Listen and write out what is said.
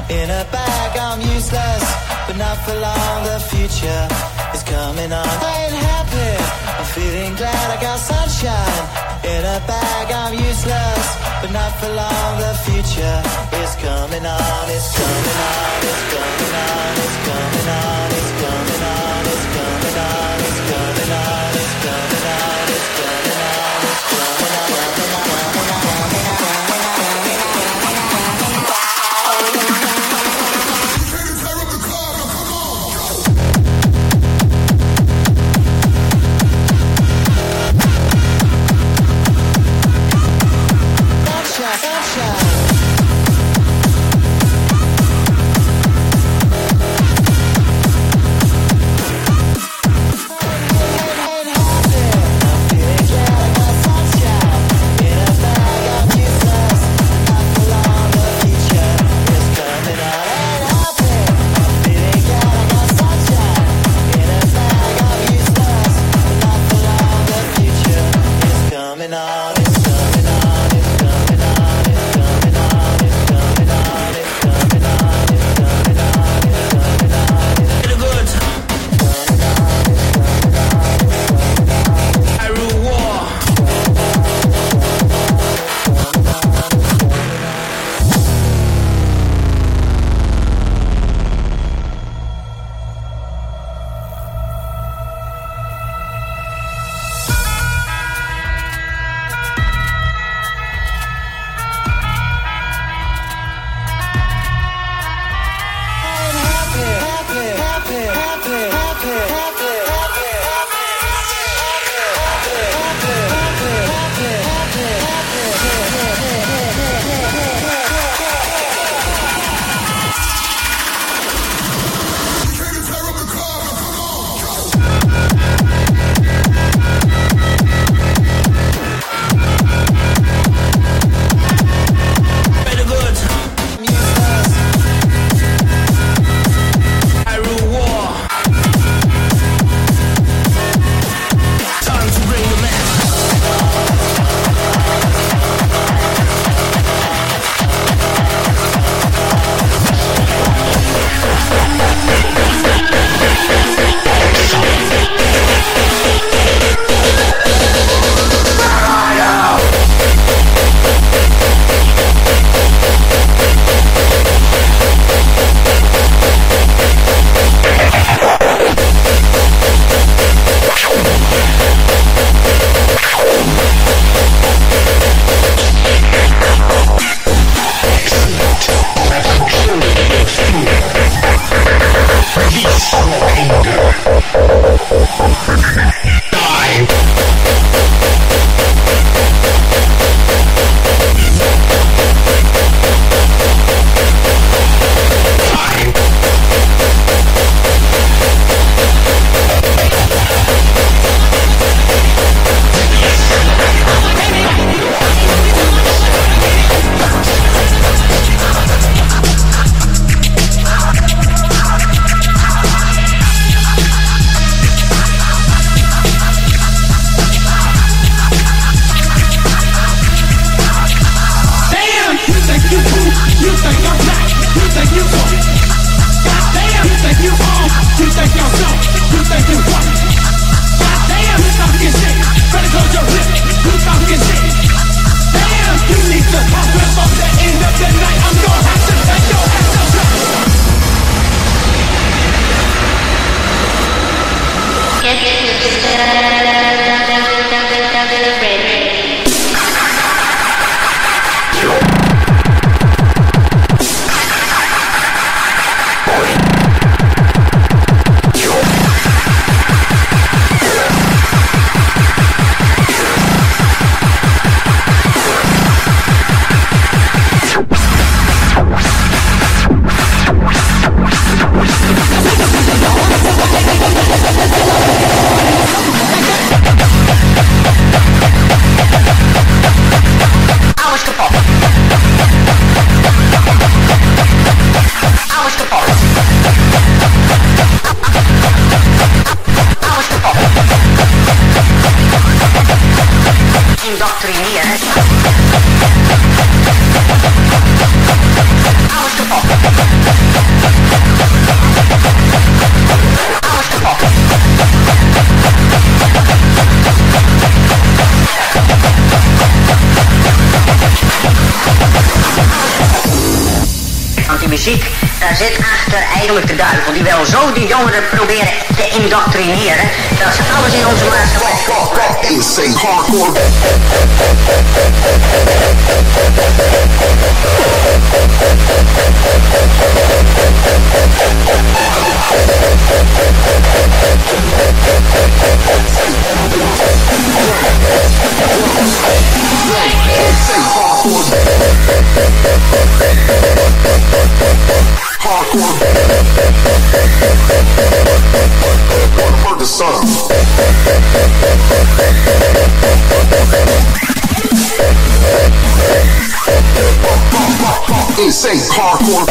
In a bag I'm useless, but not for long. The future is coming on. I ain't happy, I'm feeling glad I got sunshine. In a bag I'm useless, but not for long. The future is coming on. It's coming on. It's coming on. It's coming on. It's coming on. It's coming on. It's coming on. It's coming on. It's coming on. It's coming on. indoctriniert. Ausgebrochen. muziek, daar zit achter eigenlijk de duivel. Die wil zo die jongeren proberen te indoctrineren, dat ze alles in onze maatschappij insane hardcore. Hardcore. The sun. Insane hardcore.